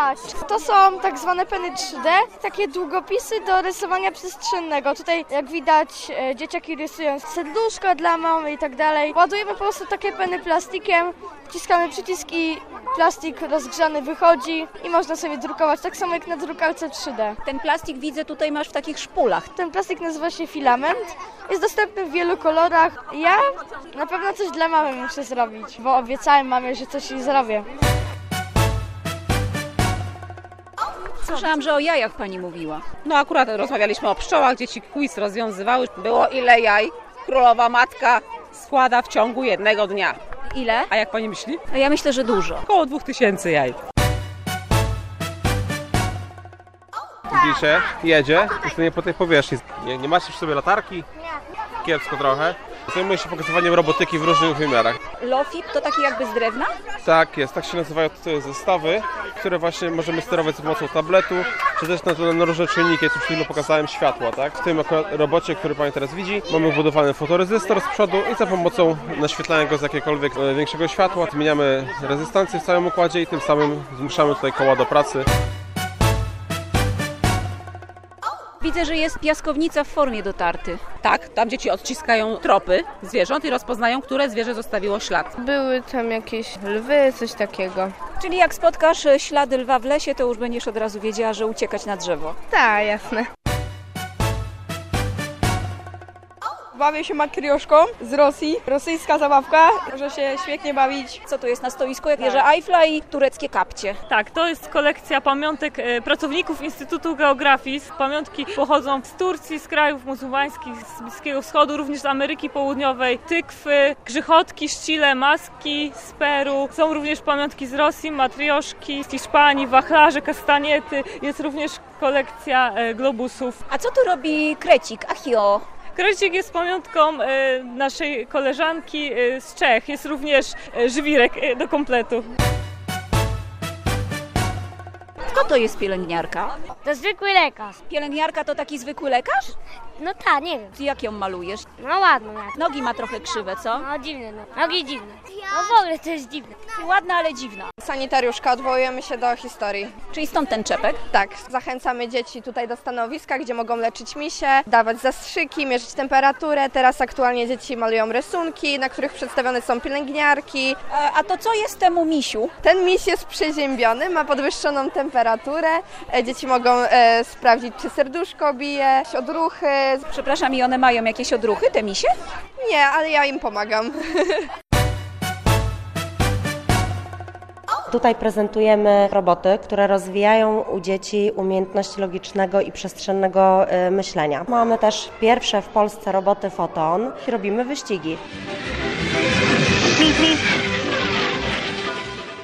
widać. To są tak zwane peny 3D, takie długopisy do rysowania przestrzennego. Tutaj jak widać dzieciaki rysują serduszko dla mamy i tak dalej. Ładujemy po prostu takie peny plastikiem, wciskamy przycisk i plastik rozgrzany wychodzi i można sobie drukować, tak samo jak na drukarce 3D. Ten plastik widzę tutaj masz w takich szpulach. Ten plastik nazywa się filament, jest dostępny w wielu kolorach. Ja na pewno coś dla mamy muszę zrobić, bo obiecałem mamie, że coś jej zrobię. Słyszałam, że o jajach pani mówiła. No akurat rozmawialiśmy o pszczołach, dzieci quiz rozwiązywały. Było ile jaj królowa matka składa w ciągu jednego dnia. Ile? A jak pani myśli? A ja myślę, że dużo. Około 2000 jaj. Pisze, jedzie, już nie po tej powierzchni. Nie macie przy sobie latarki? Nie. Kiepsko trochę. Zajmuje się pokazywaniem robotyki w różnych wymiarach. Lofip to taki jakby z drewna? Tak jest, tak się nazywają te zestawy, które właśnie możemy sterować za pomocą tabletu, czy też na różne czynniki, jak przed chwilą pokazałem, światła, tak? W tym robocie, który pani teraz widzi, mamy wbudowany fotorezystor z przodu i za pomocą naświetlania go z jakiegokolwiek większego światła zmieniamy rezystancję w całym układzie i tym samym zmuszamy tutaj koła do pracy. Widzę, że jest piaskownica w formie do tarty. Tak, tam dzieci odciskają tropy zwierząt i rozpoznają, które zwierzę zostawiło ślad. Były tam jakieś lwy, coś takiego. Czyli jak spotkasz ślady lwa w lesie, to już będziesz od razu wiedziała, że uciekać na drzewo. Tak, jasne. Bawię się matrioszką z Rosji. Rosyjska zabawka. Może się świetnie bawić. Co tu jest na stoisku? Jak wieża Eiffla i tureckie kapcie. Tak, to jest kolekcja pamiątek pracowników Instytutu Geografii. Pamiątki pochodzą z Turcji, z krajów muzułmańskich, z Bliskiego Wschodu, również z Ameryki Południowej. Tykwy, grzechotki, szcile, maski z Peru. Są również pamiątki z Rosji, matrioszki, z Hiszpanii, wachlarze, kastaniety. Jest również kolekcja globusów. A co tu robi krecik? Achio! Krecik jest pamiątką naszej koleżanki z Czech. Jest również żwirek do kompletu. Kto to jest pielęgniarka? To zwykły lekarz. Pielęgniarka to taki zwykły lekarz? No tak, nie wiem. Ty jak ją malujesz? No ładno. Jak. Nogi ma trochę krzywe, co? No dziwne, no. Nogi dziwne. No w ogóle to jest dziwne. Ładna, ale dziwna. Sanitariuszka, odwołujemy się do historii. Czyli stąd ten czepek? Tak, zachęcamy dzieci tutaj do stanowiska, gdzie mogą leczyć misie, dawać zastrzyki, mierzyć temperaturę. Teraz aktualnie dzieci malują rysunki, na których przedstawione są pielęgniarki. A to co jest temu misiu? Ten miś jest przeziębiony, ma podwyższoną temperaturę. Dzieci mogą sprawdzić, czy serduszko bije, odruchy. Przepraszam, i one mają jakieś odruchy, te misie? Nie, ale ja im pomagam. Tutaj prezentujemy roboty, które rozwijają u dzieci umiejętności logicznego i przestrzennego myślenia. Mamy też pierwsze w Polsce roboty Foton i robimy wyścigi.